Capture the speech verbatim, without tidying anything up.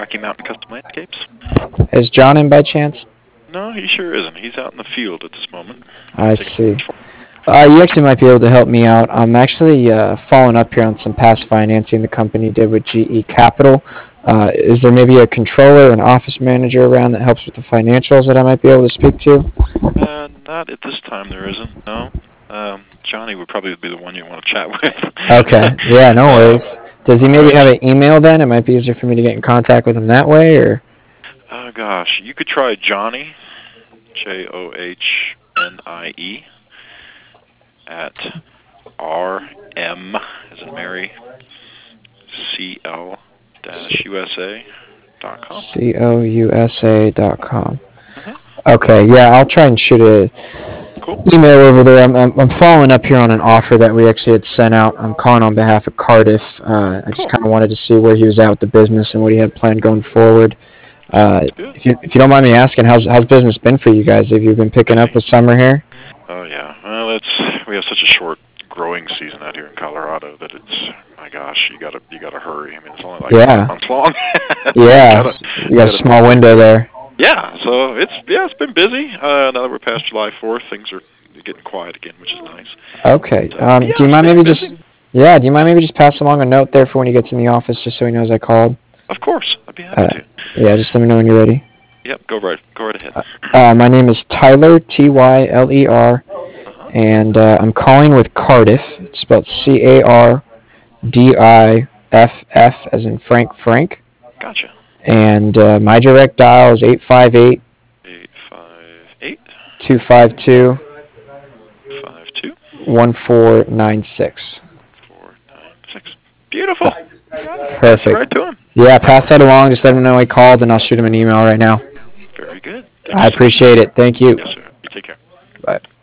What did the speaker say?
Rocky Mountain Custom Landscapes. Is John in by chance? No, he sure isn't. He's out in the field at this moment. I Taking see. pictures for- Uh, you actually might be able to help me out. I'm actually uh, following up here on some past financing the company did with G E Capital. Uh, is there maybe a controller, an office manager around that helps with the financials that I might be able to speak to? Uh, not at this time. There isn't. No. Um, Johnny would probably be the one you want to chat with. Okay. Yeah, no uh, worries. Does he all maybe right. have an email then? It might be easier for me to get in contact with him that way, or? Oh gosh, you could try Johnny, J O H N I E, at R M as in Mary, C L dash U S A dot com. C O U S A dot com. Mm-hmm. Okay, yeah, I'll try and shoot a Cool. email over there. I'm, I'm, I'm following up here on an offer that we actually had sent out. I'm calling on behalf of Cardiff. Uh, I just Cool. kind of wanted to see where he was at with the business and what he had planned going forward. Uh, Sounds good. if you if you don't mind me asking, how's how's business been for you guys? Have you been picking up Busy. with summer here? Oh yeah. Well, it's we have such a short growing season out here in Colorado that it's my gosh, you gotta you gotta hurry. I mean, it's only like Yeah. five months long. So Yeah, you gotta, you got a gotta small be- window there. Yeah. So it's yeah, it's been busy. Uh, now that we're past July fourth, things are getting quiet again, which is nice. Okay. But, uh, Um, yeah, do you mind staying maybe busy. just yeah? Do you mind maybe just pass along a note there for when he gets in the office, just so he knows I called? Of course, I'd be happy Uh, to. yeah, just let me know when you're ready. Yep. Go right. Go right ahead. Uh, my name is Tyler, T Y L E R, Uh-huh. and uh, I'm calling with Cardiff. It's spelled C A R D I F F as in Frank Frank. Gotcha. And uh, my direct dial is eight five eight, Eight five eight two five two, five two one four nine six. four nine six. Beautiful. Pass it Perfect. right to him. Yeah, pass that along. Just let him know I called, and I'll shoot him an email right now. Very good. I appreciate it. Thank you. Yes, sir. You take care. Bye.